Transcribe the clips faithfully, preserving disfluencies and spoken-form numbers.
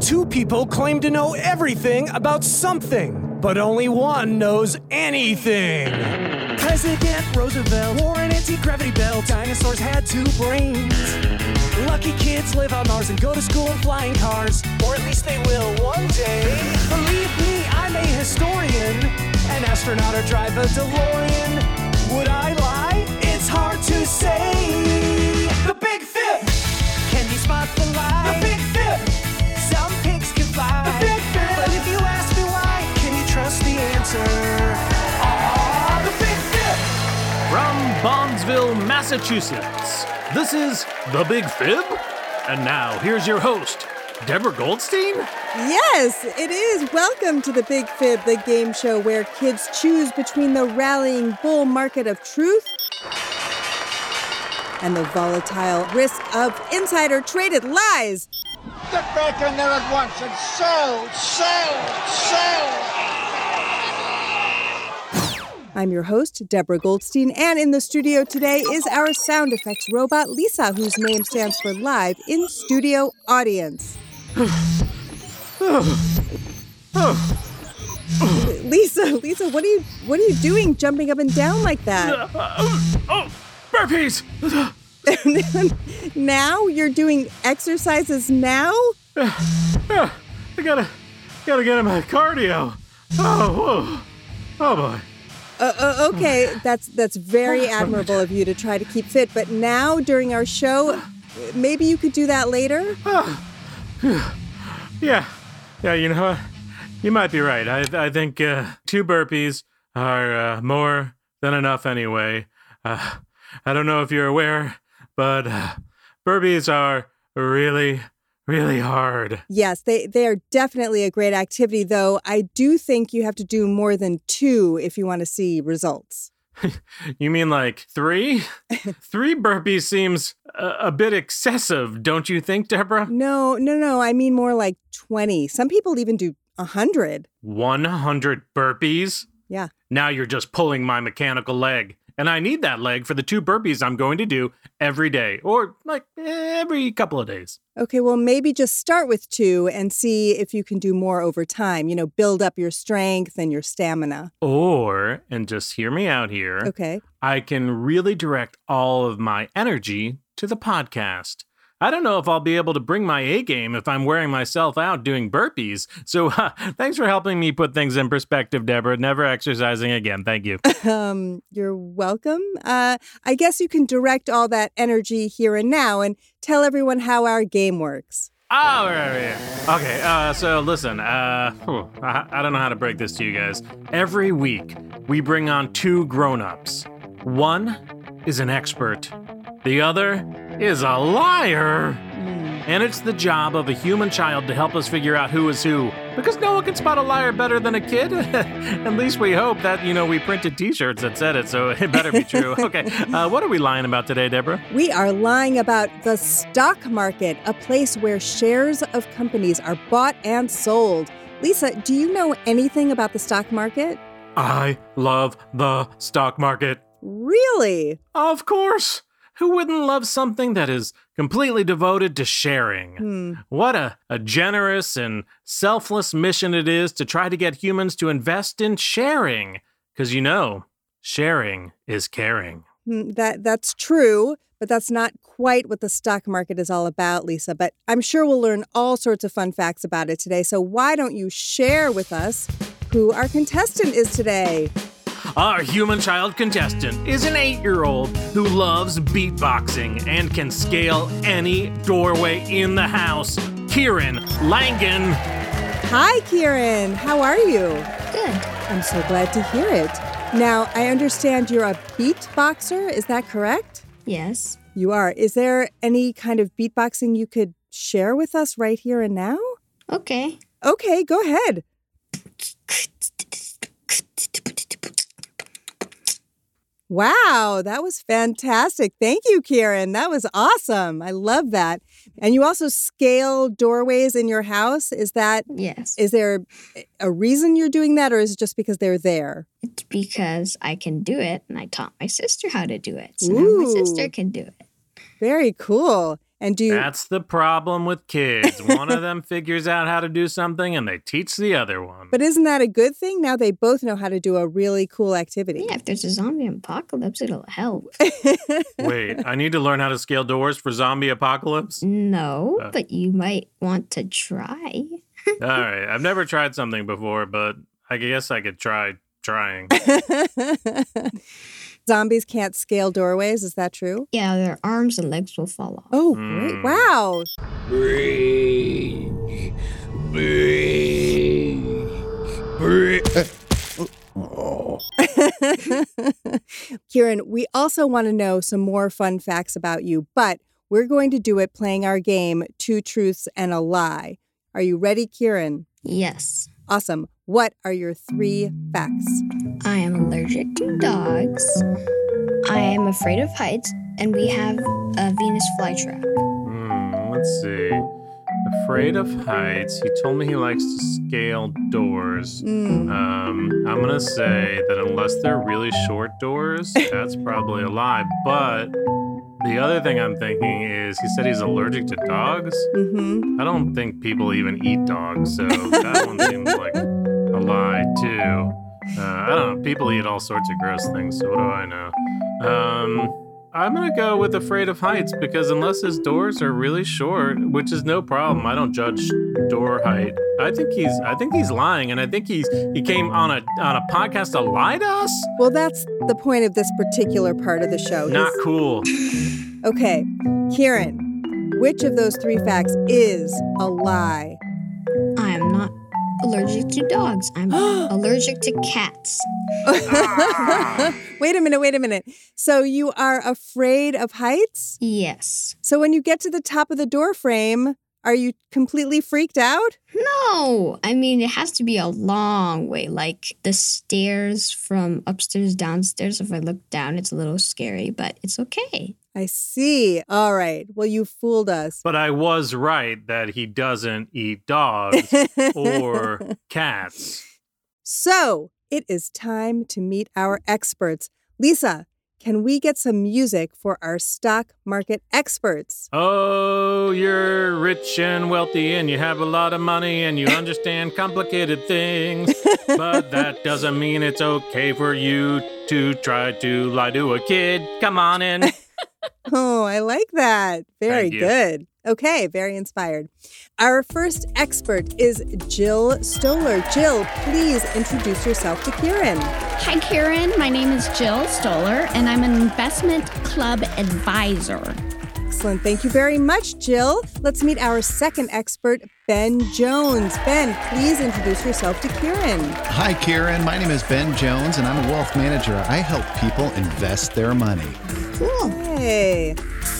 Two people claim to know everything about something, but only one knows anything. President Roosevelt wore an anti-gravity belt. Dinosaurs had two brains. Lucky kids live on Mars and go to school in flying cars. Or at least they will one day. Believe me, I'm a historian. An astronaut or drive a DeLorean. Would I lie? It's hard to say. The Big Fib! Can you spot the lie? The Big Fib! Some pigs can fly. The Big Fib! But if you ask me why, can you trust the answer? Ah, the Big Fib! From Bondsville, Massachusetts, this is The Big Fib. And now, here's your host, Deborah Goldstein? Yes, it is. Welcome to The Big Fib, the game show where kids choose between the rallying bull market of truth and the volatile risk of insider-traded lies. Get back in there at once and sell, sell, sell! I'm your host, Deborah Goldstein, and in the studio today is our sound effects robot, Lisa, whose name stands for Live in Studio Audience. Lisa, Lisa, what are you what are you doing jumping up and down like that? Uh, oh, oh, burpees! Now you're doing exercises now? Uh, uh, I gotta, gotta get in my cardio. Oh, whoa. Oh boy. Uh, uh, okay, that's that's very admirable of you to try to keep fit. But now during our show, maybe you could do that later. Uh, yeah, yeah. You know, you might be right. I I think uh, two burpees are uh, more than enough anyway. Uh, I don't know if you're aware, but uh, burpees are really, really hard. Yes, they, they are definitely a great activity, though I do think you have to do more than two if you want to see results. You mean like three? Three burpees seems a, a bit excessive, don't you think, Deborah? No, no, no. I mean more like twenty. Some people even do one hundred. one hundred burpees? Yeah. Now you're just pulling my mechanical leg. And I need that leg for the two burpees I'm going to do every day, or like every couple of days. Okay, well, maybe just start with two and see if you can do more over time. You know, build up your strength and your stamina. Or, and just hear me out here, okay, I can really direct all of my energy to the podcast. I don't know if I'll be able to bring my A game if I'm wearing myself out doing burpees. So uh, thanks for helping me put things in perspective, Deborah. Never exercising again. Thank you. um, you're welcome. Uh, I guess you can direct all that energy here and now and tell everyone how our game works. Oh, right, right. Okay, uh, so listen, uh, whew, I, I don't know how to break this to you guys. Every week, we bring on two grown-ups. One is an expert. The other is a liar. Mm. And it's the job of a human child to help us figure out who is who. Because no one can spot a liar better than a kid. At least we hope that, you know, we printed t-shirts that said it, so it better be true. Okay, uh, what are we lying about today, Deborah? We are lying about the stock market, a place where shares of companies are bought and sold. Lisa, do you know anything about the stock market? I love the stock market. Really? Of course. Who wouldn't love something that is completely devoted to sharing? Hmm. What a, a generous and selfless mission it is to try to get humans to invest in sharing. Because, you know, sharing is caring. Hmm, that that's true, but that's not quite what the stock market is all about, Lisa. But I'm sure we'll learn all sorts of fun facts about it today. So why don't you share with us who our contestant is today? Our human child contestant is an eight-year-old who loves beatboxing and can scale any doorway in the house. Kieran Langan. Hi, Kieran. How are you? Good. I'm so glad to hear it. Now, I understand you're a beatboxer. Is that correct? Yes. You are. Is there any kind of beatboxing you could share with us right here and now? Okay. Okay, go ahead. Wow, that was fantastic. Thank you, Kieran. That was awesome. I love that. And you also scale doorways in your house. Is that? Yes. Is there a reason you're doing that, or is it just because they're there? It's because I can do it, and I taught my sister how to do it. So Ooh. now my sister can do it. Very cool. And do you... That's the problem with kids. One of them figures out how to do something and they teach the other one. But isn't that a good thing? Now they both know how to do a really cool activity. Yeah, if there's a zombie apocalypse, it'll help. Wait, I need to learn how to scale doors for zombie apocalypse? No, Uh. but you might want to try. All right, I've never tried something before, but I guess I could try trying. Zombies can't scale doorways. Is that true? Yeah, their arms and legs will fall off. Oh, great. Mm. Wow. Breathe. Breathe. Breathe. Oh. Kieran, we also want to know some more fun facts about you, but we're going to do it playing our game, Two Truths and a Lie. Are you ready, Kieran? Yes. Awesome. What are your three facts? I am allergic to dogs. I am afraid of heights, and we have a Venus flytrap. Hmm, let's see. Afraid of heights. He told me he likes to scale doors. Mm. Um, I'm gonna say that unless they're really short doors, that's probably a lie. But the other thing I'm thinking is he said he's allergic to dogs. Mm-hmm. I don't think people even eat dogs, so that one seems like a lie too. Uh, I don't know. People eat all sorts of gross things, so what do I know? Um, I'm gonna go with afraid of heights because unless his doors are really short, which is no problem, I don't judge door height. I think he's I think he's lying, and I think he's he came on a on a podcast to lie to us. Well, that's the point of this particular part of the show. Not is- cool. Okay, Kieran, which of those three facts is a lie? I am not allergic to dogs. I'm allergic to cats. Wait a minute, wait a minute. So you are afraid of heights? Yes. So when you get to the top of the door frame, are you completely freaked out? No, I mean, it has to be a long way. Like the stairs from upstairs, downstairs. If I look down, it's a little scary, but it's okay. I see. All right. Well, you fooled us. But I was right that he doesn't eat dogs or cats. So it is time to meet our experts. Lisa, can we get some music for our stock market experts? Oh, you're rich and wealthy and you have a lot of money and you understand complicated things. But that doesn't mean it's okay for you to try to lie to a kid. Come on in. Oh, I like that. Very Thank you. good. Okay, very inspired. Our first expert is Jill Stoller. Jill, please introduce yourself to Kieran. Hi, Kieran. My name is Jill Stoller, and I'm an investment club advisor. Excellent. Thank you very much, Jill. Let's meet our second expert, Ben Jones. Ben, please introduce yourself to Kieran. Hi, Kieran. My name is Ben Jones, and I'm a wealth manager. I help people invest their money. Cool. Hey.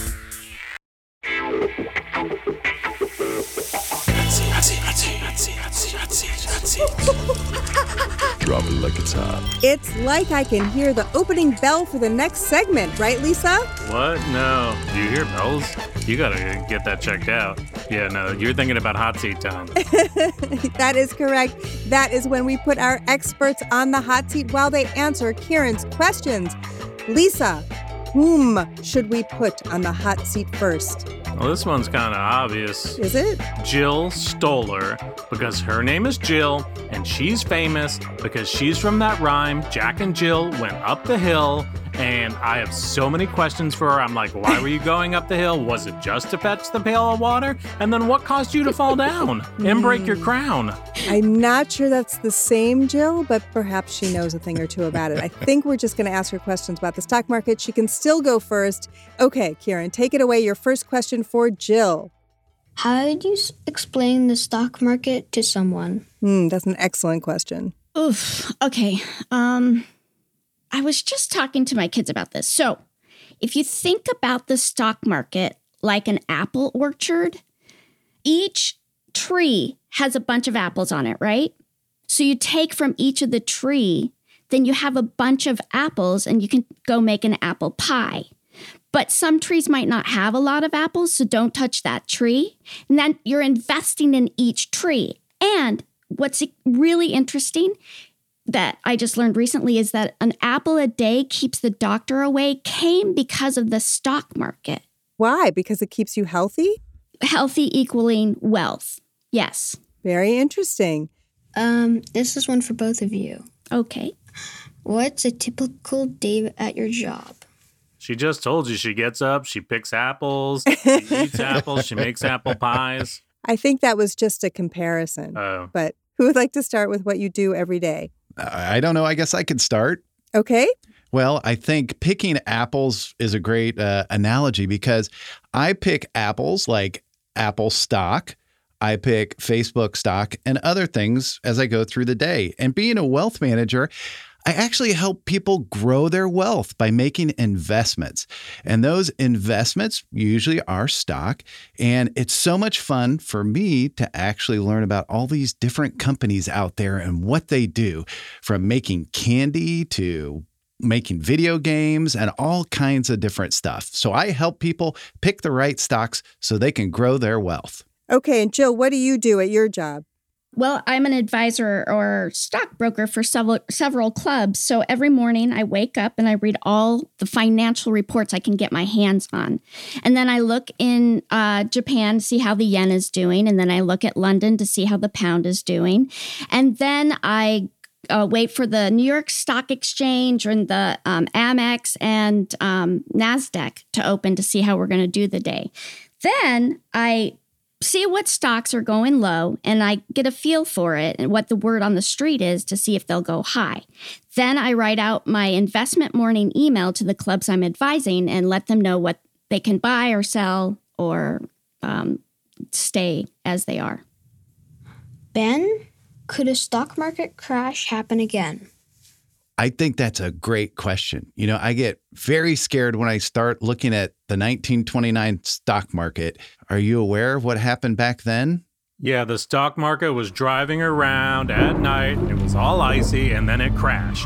Drop it like it's hot. It's like I can hear the opening bell for the next segment, right, Lisa? What? No. Do you hear bells? You gotta get that checked out. Yeah, no, you're thinking about hot seat time. That is correct. That is when we put our experts on the hot seat while they answer Kieran's questions. Lisa, whom should we put on the hot seat first? Well, this one's kind of obvious. Is it? Jill Stoller, because her name is Jill, and she's famous because she's from that rhyme, Jack and Jill went up the hill, and I have so many questions for her. I'm like, why were you going up the hill? Was it just to fetch the pail of water? And then what caused you to fall down and break your crown? I'm not sure that's the same Jill, but perhaps she knows a thing or two about it. I think we're just going to ask her questions about the stock market. She can still go first. Okay, Kieran, take it away. Your first question for Jill. How did you s- explain the stock market to someone? Hmm, that's an excellent question. Oof. Okay. Um, I was just talking to my kids about this. So, if you think about the stock market like an apple orchard, each tree has a bunch of apples on it, right? So you take from each of the tree, then you have a bunch of apples and you can go make an apple pie. But some trees might not have a lot of apples, so don't touch that tree. And then you're investing in each tree. And what's really interesting that I just learned recently is that an apple a day keeps the doctor away came because of the stock market. Why? Because it keeps you healthy? Healthy equaling wealth. Yes. Very interesting. Um, this is one for both of you. Okay. What's a typical day at your job? She just told you she gets up, she picks apples, she eats apples, she makes apple pies. I think that was just a comparison. Oh. But who would like to start with what you do every day? I don't know. I guess I could start. Okay. Well, I think picking apples is a great uh, analogy because I pick apples like Apple stock. I pick Facebook stock and other things as I go through the day. And being a wealth manager, I actually help people grow their wealth by making investments. And those investments usually are stock. And it's so much fun for me to actually learn about all these different companies out there and what they do, from making candy to making video games and all kinds of different stuff. So I help people pick the right stocks so they can grow their wealth. Okay. And Jill, what do you do at your job? Well, I'm an advisor or stockbroker for several several clubs. So every morning I wake up and I read all the financial reports I can get my hands on. And then I look in uh, Japan to see how the yen is doing. And then I look at London to see how the pound is doing. And then I uh, wait for the New York Stock Exchange and the um, Amex and um, NASDAQ to open to see how we're going to do the day. Then I see what stocks are going low, and I get a feel for it and what the word on the street is to see if they'll go high. Then I write out my investment morning email to the clubs I'm advising and let them know what they can buy or sell or um, stay as they are. Ben, could a stock market crash happen again? I think that's a great question. You know, I get very scared when I start looking at the nineteen twenty-nine stock market. Are you aware of what happened back then? Yeah, the stock market was driving around at night. It was all icy, and then it crashed.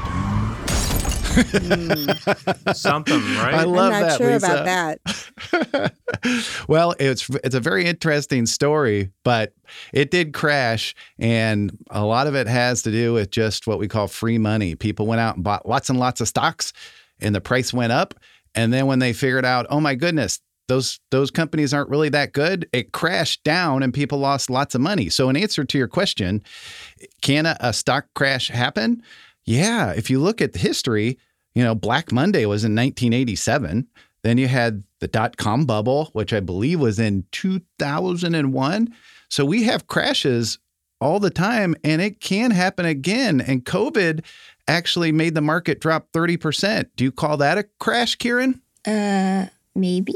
mm. Something, right? I love I'm not that, sure Lisa. about that. Well, it's it's a very interesting story, but it did crash, and a lot of it has to do with just what we call free money. People went out and bought lots and lots of stocks, and the price went up. And then when they figured out, oh my goodness, those those companies aren't really that good, it crashed down and people lost lots of money. So in answer to your question, can a, a stock crash happen? Yeah, if you look at the history, you know, Black Monday was in nineteen eighty-seven. Then you had the dot-com bubble, which I believe was in two thousand one. So we have crashes all the time, and it can happen again. And COVID actually made the market drop thirty percent. Do you call that a crash, Kieran? Uh, maybe?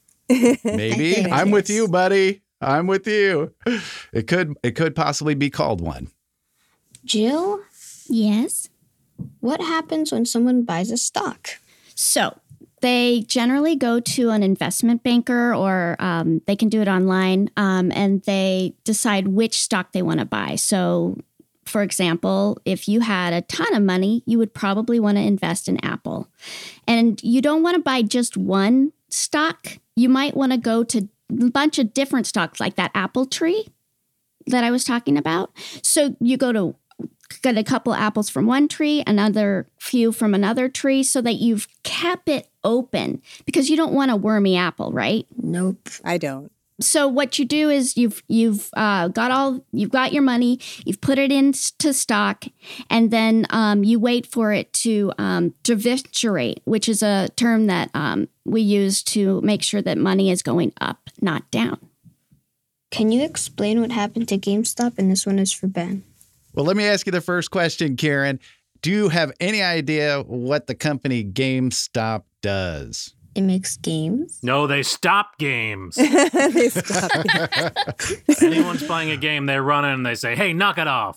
Maybe. I'm with you, buddy. I'm with you. It could it could possibly be called one. Jill, Yes. what happens when someone buys a stock? So they generally go to an investment banker or um, they can do it online um, and they decide which stock they want to buy. So, for example, if you had a ton of money, you would probably want to invest in Apple. And you don't want to buy just one stock. You might want to go to a bunch of different stocks like that apple tree that I was talking about. So you go to get a couple apples from one tree, another few from another tree, so that you've kept it open because you don't want a wormy apple, right? Nope. I don't. So what you do is you've you've uh, got all you've got your money, you've put it into stock, and then um, you wait for it to um, deventurate, which is a term that um, we use to make sure that money is going up, not down. Can you explain what happened to GameStop? And this one is for Ben. Well, let me ask you the first question, Karen. Do you have any idea what the company GameStop does? It makes games. No, they stop games. They stop. Anyone's playing a game, they run in and they say, hey, knock it off.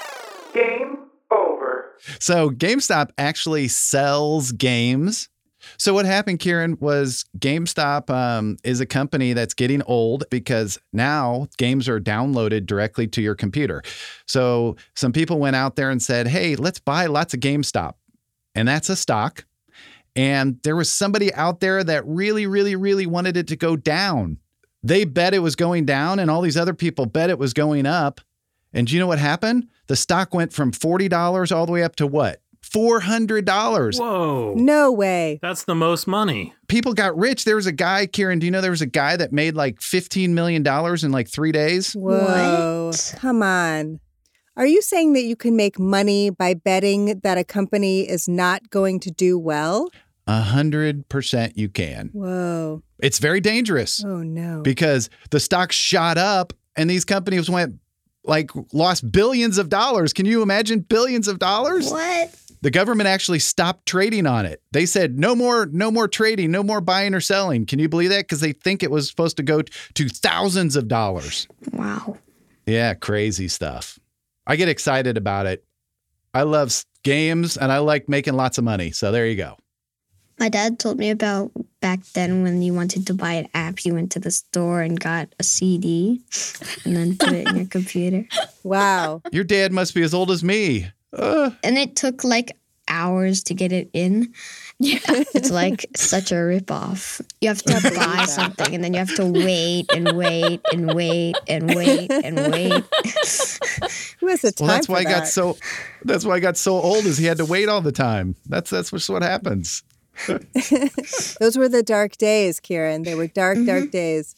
Game over. So GameStop actually sells games. So what happened, Kieran, was GameStop um, is a company that's getting old because now games are downloaded directly to your computer. So some people went out there and said, hey, let's buy lots of GameStop. And that's a stock. And there was somebody out there that really, really, really wanted it to go down. They bet it was going down and all these other people bet it was going up. And do you know what happened? The stock went from forty dollars all the way up to what? four hundred dollars. Whoa. No way. That's the most money. People got rich. There was a guy, Kieran, do you know there was a guy that made like fifteen million dollars in like three days? Whoa. What? Come on. Are you saying that you can make money by betting that a company is not going to do well? A hundred percent you can. Whoa. It's very dangerous Oh, no. because the stock shot up and these companies went like lost billions of dollars. Can you imagine billions of dollars? What? The government actually stopped trading on it. They said no more, no more trading, no more buying or selling. Can you believe that? Because they think it was supposed to go to thousands of dollars. Wow. Yeah, crazy stuff. I get excited about it. I love s- games and I like making lots of money. So there you go. My dad told me about back then when you wanted to buy an app, you went to the store and got a C D and then put it in your computer. Wow. Your dad must be as old as me. Uh, And it took like hours to get it in. Yeah. It's like such a ripoff. You have to buy something and then you have to wait and wait and wait and wait and wait. Who has the time well, that's for why I got that? so. That's why I got so old. Is he had to wait all the time. That's that's just what happens. Those were the dark days, Kieran. They were dark, dark days.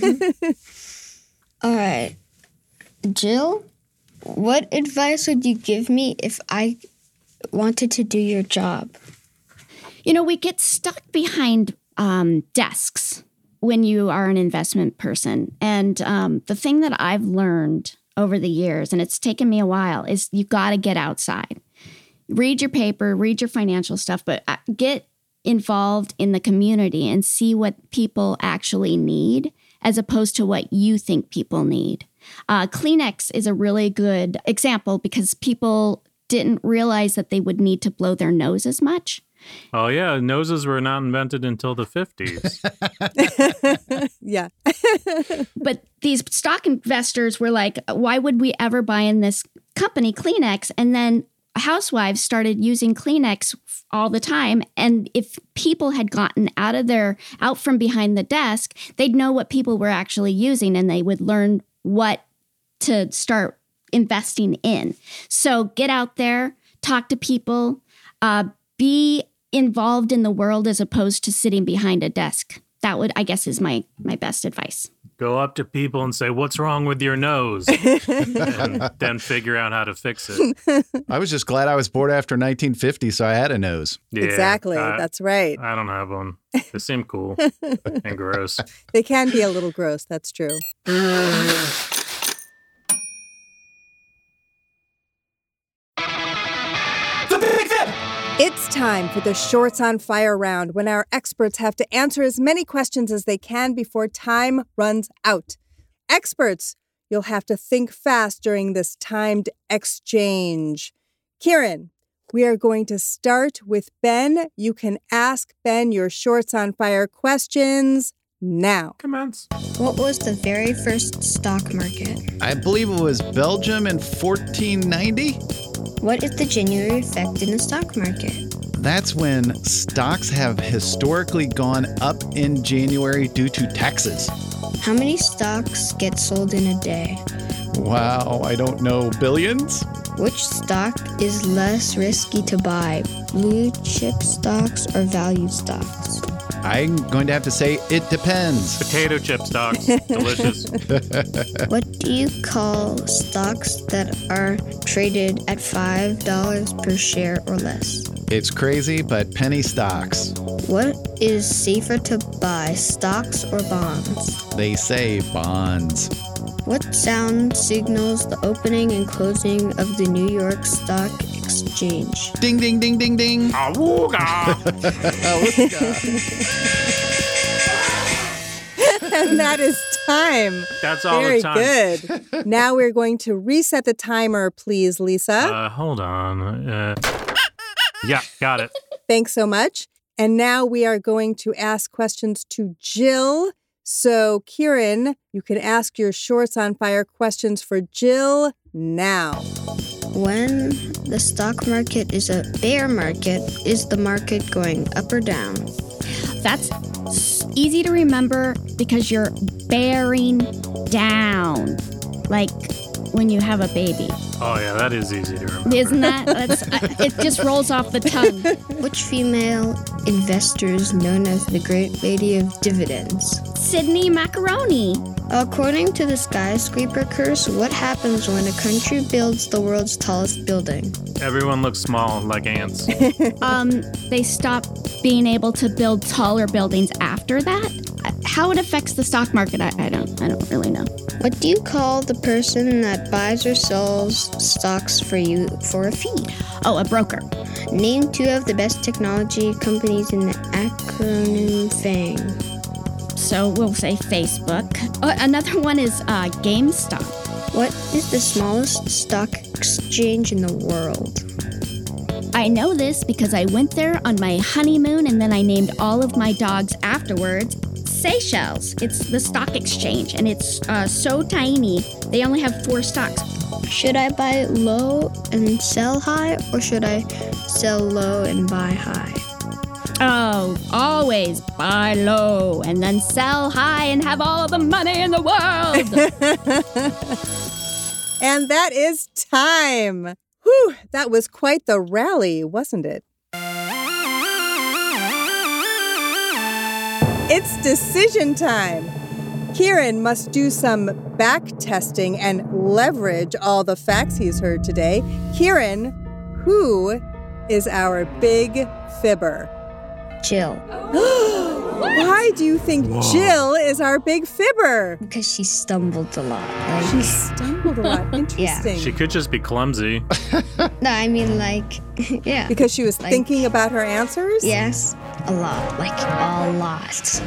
All right. Jill, what advice would you give me if I wanted to do your job? You know, we get stuck behind um, desks when you are an investment person. And um, the thing that I've learned over the years, and it's taken me a while, is you got to get outside. Read your paper, read your financial stuff, but uh, get involved in the community and see what people actually need as opposed to what you think people need. Uh, Kleenex is a really good example because people didn't realize that they would need to blow their nose as much. Oh, yeah. Noses were not invented until the fifties. Yeah. But these stock investors were like, why would we ever buy in this company, Kleenex? And then housewives started using Kleenex all the time. And if people had gotten out of their, out from behind the desk, they'd know what people were actually using and they would learn what to start investing in. So get out there, talk to people, uh, be involved in the world as opposed to sitting behind a desk. That would, I guess, is my my best advice. Go up to people and say, "What's wrong with your nose?" and then figure out how to fix it. I was just glad I was born after nineteen fifty, so I had a nose. Yeah, Exactly. I- That's right. I don't have one. They seem cool and gross. They can be a little gross. That's true. It's time for the Shorts on Fire round when our experts have to answer as many questions as they can before time runs out. Experts, you'll have to think fast during this timed exchange. Kieran, we are going to start with Ben. You can ask Ben your Shorts on Fire questions now. Commence. What was the very first stock market? I believe it was Belgium in fourteen ninety. What is the January effect in the stock market? That's when stocks have historically gone up in January due to taxes. How many stocks get sold in a day? Wow, I don't know. Billions? Which stock is less risky to buy, blue chip stocks or value stocks? I'm going to have to say it depends. Potato chip stocks. Delicious. What do you call stocks that are traded at five dollars per share or less? It's crazy, but penny stocks. What is safer to buy, stocks or bonds? They say bonds. What sound signals the opening and closing of the New York Stock Exchange? Ding, ding, ding, ding, ding. Awooga! And that is time. That's all Very the time. good. Now we're going to reset the timer, please, Lisa. Uh, hold on. Uh, yeah, got it. Thanks so much. And now we are going to ask questions to Jill. So, Kieran, you can ask your Shorts on Fire questions for Jill now. When the stock market is a bear market, is the market going up or down? That's s- easy to remember because you're bearing down. Like when you have a baby. Oh, yeah, that is easy to remember. Isn't that? That's, uh, it just rolls off the tongue. Which female investor is known as the Great Lady of Dividends? Sydney Macaroni. According to the skyscraper curse, what happens when a country builds the world's tallest building? Everyone looks small, like ants. Um, they stop being able to build taller buildings after that. How it affects the stock market, I, I don't, I don't really know. What do you call the person that buys or sells stocks for you for a fee? Oh, a broker. Name two of the best technology companies in the acronym FANG. So we'll say Facebook. Oh, another one is uh, GameStop. What is the smallest stock exchange in the world? I know this because I went there on my honeymoon and then I named all of my dogs afterwards. Seychelles. It's the stock exchange and it's uh, so tiny. They only have four stocks. Should I buy low and sell high, or should I sell low and buy high? Oh, always buy low and then sell high and have all the money in the world. And that is time. Whew, that was quite the rally, wasn't it? It's decision time. Kieran must do some back testing and leverage all the facts he's heard today. Kieran, who is our big fibber? Jill. Why do you think Whoa. Jill is our big fibber? Because she stumbled a lot. Like, she stumbled a lot. Interesting. Yeah. She could just be clumsy. No, I mean like, yeah. Because she was like, thinking about her answers? Yes, a lot. Like, a lot.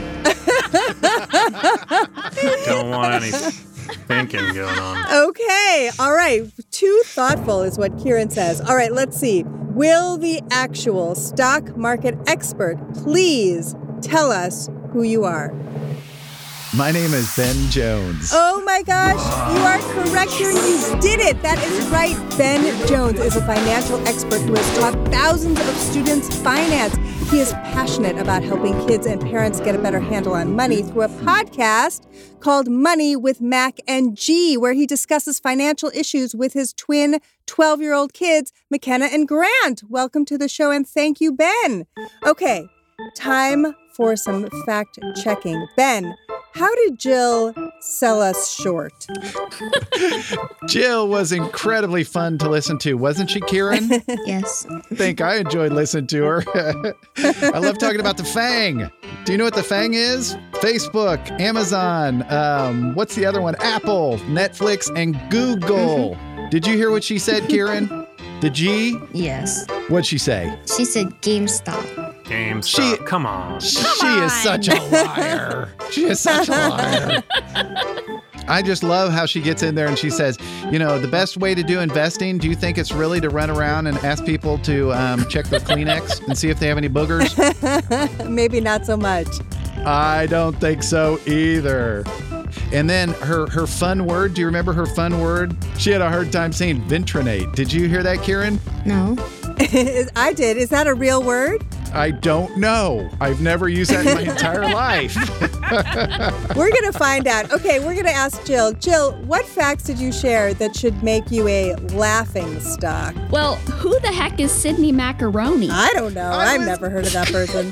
Don't want any thinking going on. Okay. All right. Too thoughtful is what Kieran says. All right, let's see. Will the actual stock market expert please tell us who you are? My name is Ben Jones. Oh my gosh, you are correct, Kieran. You did it. That is right. Ben Jones is a financial expert who has taught thousands of students finance. He is passionate about helping kids and parents get a better handle on money through a podcast called Money with Mac and G, where he discusses financial issues with his twin twelve-year-old kids, McKenna and Grant. Welcome to the show, and thank you, Ben. Okay, time for some fact-checking. Ben, how did Jill sell us short? Jill was incredibly fun to listen to, wasn't she, Kieran? Yes. I think I enjoyed listening to her. I love talking about the FANG. Do you know what the FANG is? Facebook, Amazon, um, what's the other one? Apple, Netflix, and Google. Mm-hmm. Did you hear what she said, Kieran? The G? Yes. What'd she say? She said GameStop. GameStop. She, Come on. She Come on. is such a liar. She is such a liar. I just love how she gets in there and she says, you know, the best way to do investing, do you think it's really to run around and ask people to um, check their Kleenex and see if they have any boogers? Maybe not so much. I don't think so either. And then her, her fun word, do you remember her fun word? She had a hard time saying Ventronate. Did you hear that, Kieran? No. I did. Is that a real word? I don't know. I've never used that in my entire life. We're going to find out. Okay, we're going to ask Jill. Jill, what facts did you share that should make you a laughing stock? Well, who the heck is Sydney Macaroni? I don't know. I I've was... never heard of that person.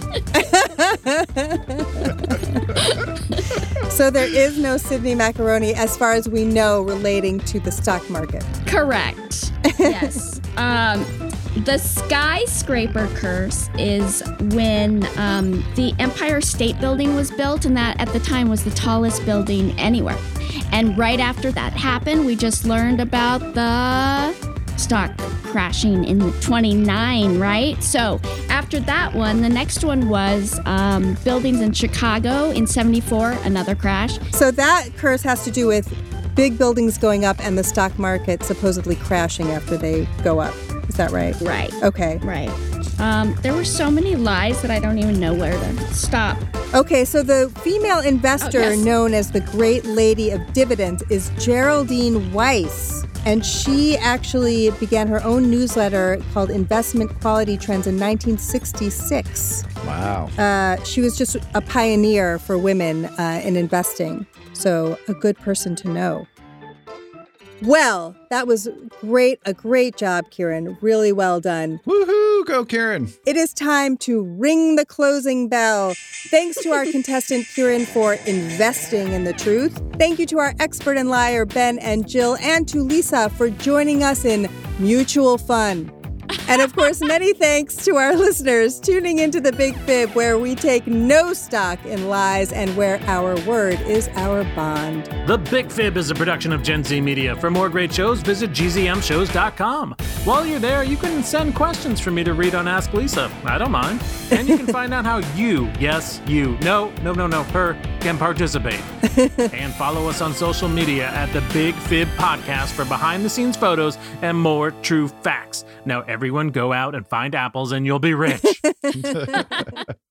So there is no Sydney Macaroni, as far as we know, relating to the stock market. Correct. Yes. um, the skyscraper curse is when um, the Empire State Building was built, and that at the time was the tallest building anywhere. And right after that happened, we just learned about the stock crashing in twenty-nine, right? So after that one, the next one was um, buildings in Chicago in seventy-four, another crash. So that curse has to do with big buildings going up and the stock market supposedly crashing after they go up. Is that right? Right. Okay. Right. Um, there were so many lies that I don't even know where to stop. Okay, so the female investor Oh, yes. known as the Great Lady of Dividends is Geraldine Weiss. And she actually began her own newsletter called Investment Quality Trends in nineteen sixty-six. Wow. Uh, she was just a pioneer for women uh, in investing. So a good person to know. Well, that was great. A great job, Kieran. Really well done. Woohoo! Go, Kieran. It is time to ring the closing bell. Thanks to our contestant, Kieran, for investing in the truth. Thank you to our expert and liar, Ben and Jill, and to Lisa for joining us in mutual fun. And of course, many thanks to our listeners tuning into The Big Fib, where we take no stock in lies and where our word is our bond. The Big Fib is a production of Gen Z Media. For more great shows, visit G Z M shows dot com. While you're there, you can send questions for me to read on Ask Lisa. I don't mind. And you can find out how you, yes, you, no, no, no, no, her, can participate. And follow us on social media at The Big Fib Podcast for behind-the-scenes photos and more true facts. Now, everyone go out and find apples and you'll be rich.